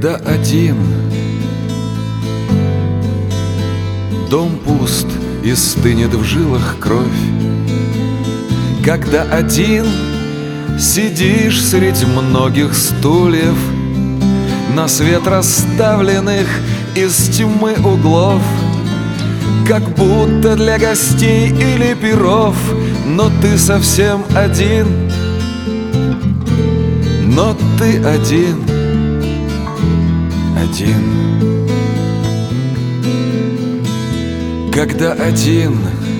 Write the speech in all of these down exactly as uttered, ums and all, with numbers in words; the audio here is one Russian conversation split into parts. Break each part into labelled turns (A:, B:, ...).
A: Когда один, дом пуст и стынет в жилах кровь, когда один сидишь среди многих стульев, на свет расставленных из тьмы углов, как будто для гостей или пиров, но ты совсем один, но ты один, один. Когда один,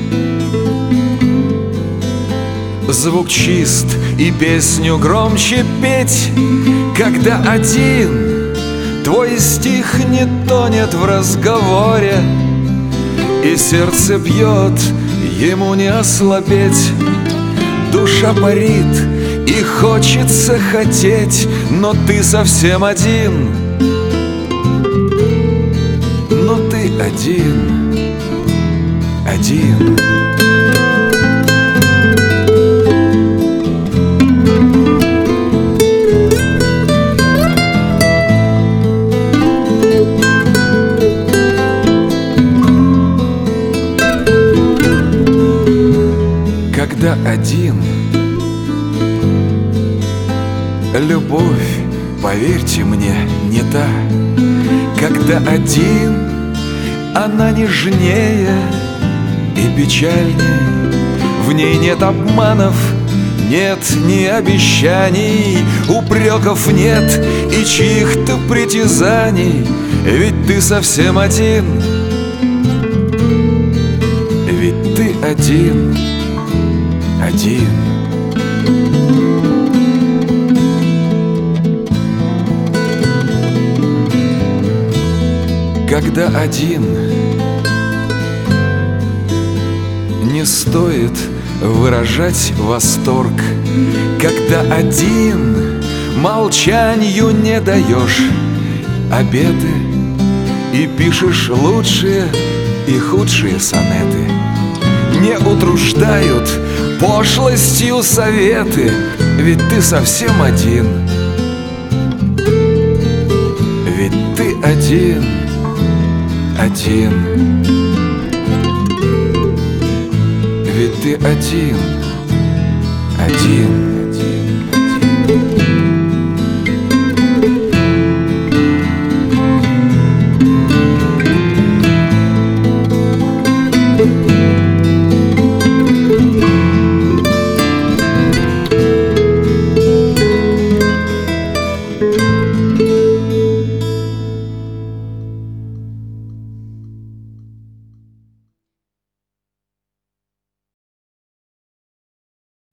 A: звук чист и песню громче петь, когда один, твой стих не тонет в разговоре, и сердце бьет, ему не ослабеть. Душа парит и хочется хотеть, но ты совсем один, но ты один, один. Когда один, любовь, поверьте мне, не та. Когда один, она нежнее и печальнее. В ней нет обманов, нет ни обещаний, упреков нет и чьих-то притязаний. Ведь ты совсем один, ведь ты один, один. Когда один, не стоит выражать восторг. Когда один, молчанию не даешь обеты и пишешь лучшие и худшие сонеты. Не утруждают пошлостью советы, ведь ты совсем один, ведь ты один, один, ведь ты один, один.